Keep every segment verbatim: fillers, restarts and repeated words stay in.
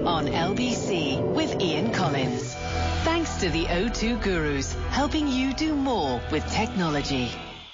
on L B C with Ian Collins. Thanks to the O two Gurus, helping you do more with technology.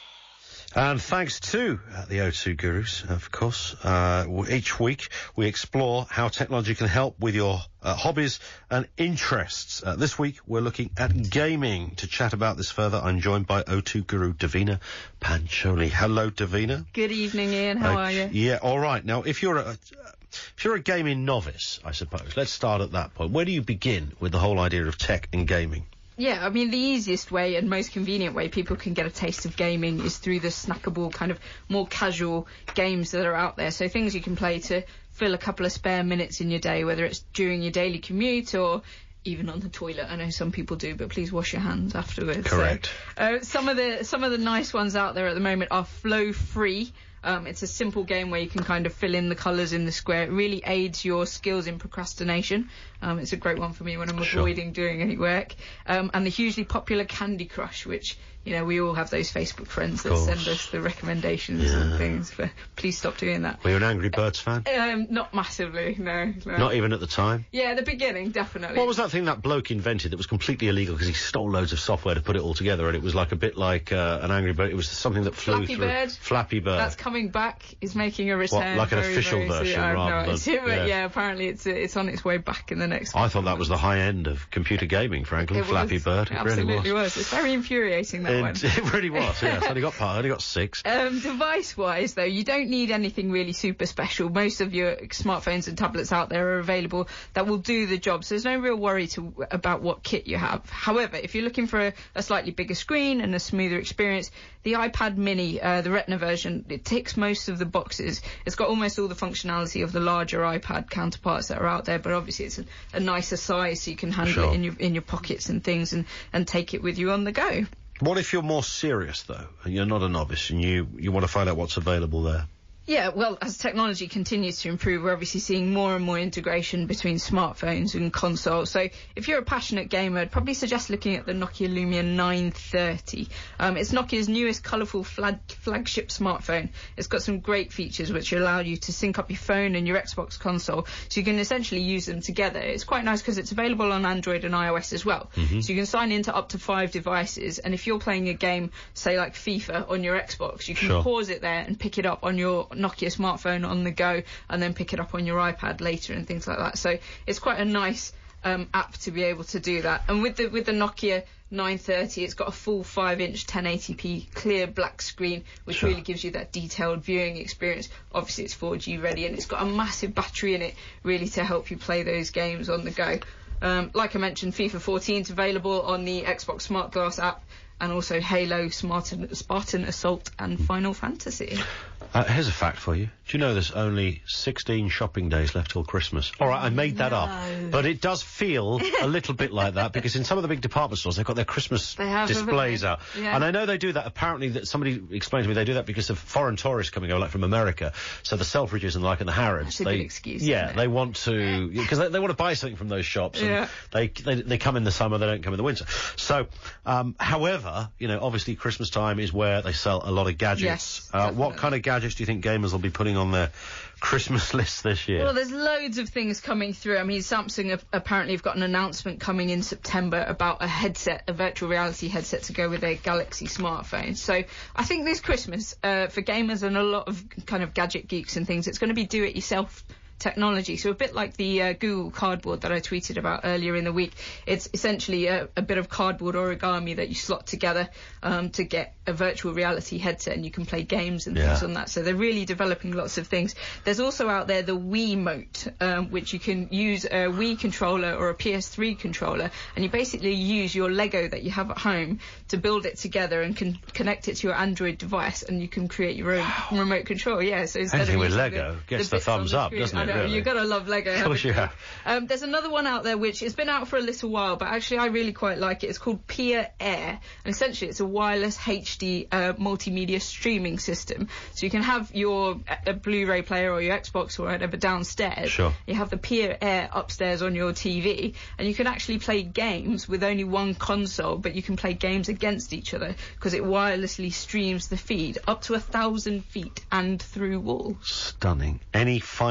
And thanks to uh, the O two Gurus, of course. Uh, each week we explore how technology can help with your uh, hobbies and interests. Uh, this week we're looking at gaming. To chat about this further, I'm joined by O two Guru Davina Pancholi. Hello, Davina. Good evening, Ian. How uh, are you? Yeah, all right. Now, if you're a... If you're a gaming novice, I suppose, let's start at that point. Where do you begin with the whole idea of tech and gaming? Yeah, I mean, the easiest way and most convenient way people can get a taste of gaming is through the snackable, kind of more casual games that are out there. So things you can play to fill a couple of spare minutes in your day, whether it's during your daily commute or even on the toilet. I know some people do, but please wash your hands afterwards. Correct. So, uh, some of the some of the nice ones out there at the moment are Flow Free. Um, it's a simple game where you can kind of fill in the colours in the square. It really aids your skills in procrastination. Um, it's a great one for me when I'm Sure. avoiding doing any work. Um, and the hugely popular Candy Crush, which, you know, we all have those Facebook friends that send us the recommendations Yeah. and things. But please stop doing that. Were you an Angry Birds fan? Um, not massively, no, no. Not even at the time? Yeah, at the beginning, definitely. What was that thing that bloke invented that was completely illegal because he stole loads of software to put it all together, and it was like a bit like uh, an Angry Bird. It was something that flew Flappy through. Bird. Flappy Bird. That's coming back. Is making a return. What, like an very, official very version soon. I have rather no than- idea, but yeah. yeah, apparently it's uh, it's on its way back in the next. I thought that was the high end of computer gaming, frankly. It Flappy was, Bird. It absolutely really was. was. It's very infuriating, that one. It, it really was. Yeah, it's only got part. Only got six. Um, device-wise, though, you don't need anything really super special. Most of your smartphones and tablets out there are available that will do the job, so there's no real worry to, about what kit you have. However, if you're looking for a, a slightly bigger screen and a smoother experience, the iPad Mini, uh, the Retina version, it ticks most of the boxes. It's got almost all the functionality of the larger iPad counterparts that are out there, but obviously it's a, a nicer size, so you can handle Sure. it in your in your pockets and things, and, and take it with you on the go. What if you're more serious, though, and you're not a novice, and you, you want to find out what's available there? Yeah, well, as technology continues to improve, we're obviously seeing more and more integration between smartphones and consoles. So if you're a passionate gamer, I'd probably suggest looking at the Nokia Lumia nine thirty. Um, it's Nokia's newest colourful flag flagship smartphone. It's got some great features which allow you to sync up your phone and your Xbox console, so you can essentially use them together. It's quite nice because it's available on Android and iOS as well. Mm-hmm. So you can sign into up to five devices, and if you're playing a game, say like FIFA, on your Xbox, you can Sure. pause it there and pick it up on your Nokia smartphone on the go, and then pick it up on your iPad later and things like that. So it's quite a nice um, app to be able to do that. And with the with the Nokia nine thirty, it's got a full five inch ten eighty p clear black screen, which Sure. really gives you that detailed viewing experience. Obviously it's four G ready, and it's got a massive battery in it, really, to help you play those games on the go. Um, like I mentioned, FIFA fourteen is available on the Xbox Smart Glass app, and also Halo, Spartan, Spartan Assault and Final Fantasy. Uh, here's a fact for you. Do you know there's only sixteen shopping days left till Christmas? All right, I made that No. up. But it does feel a little bit like that, because in some of the big department stores, they've got their Christmas They have, haven't displays they? out. Yeah. And I know they do that. Apparently, that somebody explained to me they do that because of foreign tourists coming over, like from America. So the Selfridges and like and the Harrods. That's a they, good excuse, Yeah, isn't it? they want to, because they, they want to buy something from those shops. And Yeah. they, they they come in the summer, they don't come in the winter. So, um, however, you know, obviously Christmas time is where they sell a lot of gadgets. Yes, uh, what definitely. kind of gadgets do you think gamers will be putting on their Christmas list this year? Well, there's loads of things coming through. I mean, Samsung have, apparently have got an announcement coming in September about a headset, a virtual reality headset to go with their Galaxy smartphone. So I think this Christmas, uh, for gamers and a lot of kind of gadget geeks and things, it's going to be do-it-yourself technology. So a bit like the uh, Google Cardboard that I tweeted about earlier in the week. It's essentially a, a bit of cardboard origami that you slot together um, to get a virtual reality headset, and you can play games and Yeah. things on that. So they're really developing lots of things. There's also out there the Wiimote, um, which you can use a Wii controller or a P S three controller, and you basically use your Lego that you have at home to build it together and can connect it to your Android device, and you can create your own remote control. Yeah, so instead Anything of with using Lego the, gets the bits on thumbs up, screen- doesn't it, I know, really? you've got to love Lego. Of course haven't you have. Um, there's another one out there which has been out for a little while, but actually I really quite like it. It's called Peer Air, and essentially it's a wireless H D uh, multimedia streaming system. So you can have your a Blu-ray player or your Xbox or whatever downstairs. Sure. You have the Peer Air upstairs on your T V, and you can actually play games with only one console, but you can play games against each other because it wirelessly streams the feed up to a thousand feet and through walls. Stunning. Any final tips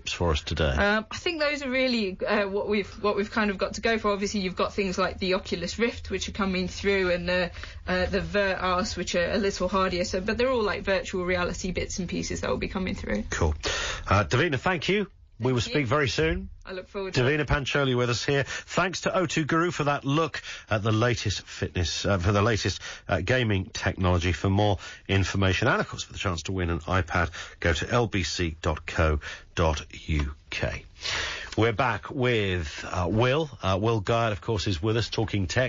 tips for us today? Um, I think those are really uh, what we've what we've kind of got to go for. Obviously, you've got things like the Oculus Rift, which are coming through, and the uh, the Vertas, which are a little hardier. So, but they're all like virtual reality bits and pieces that will be coming through. Cool. Uh, Davina, thank you. We will speak very soon. I look forward to Davina it. Pancholi with us here. Thanks to O two Guru for that look at the latest fitness, uh, for the latest uh, gaming technology. For more information and, of course, for the chance to win an iPad, go to l b c dot co dot u k. We're back with uh, Will. Uh, Will Guyatt, of course, is with us talking tech.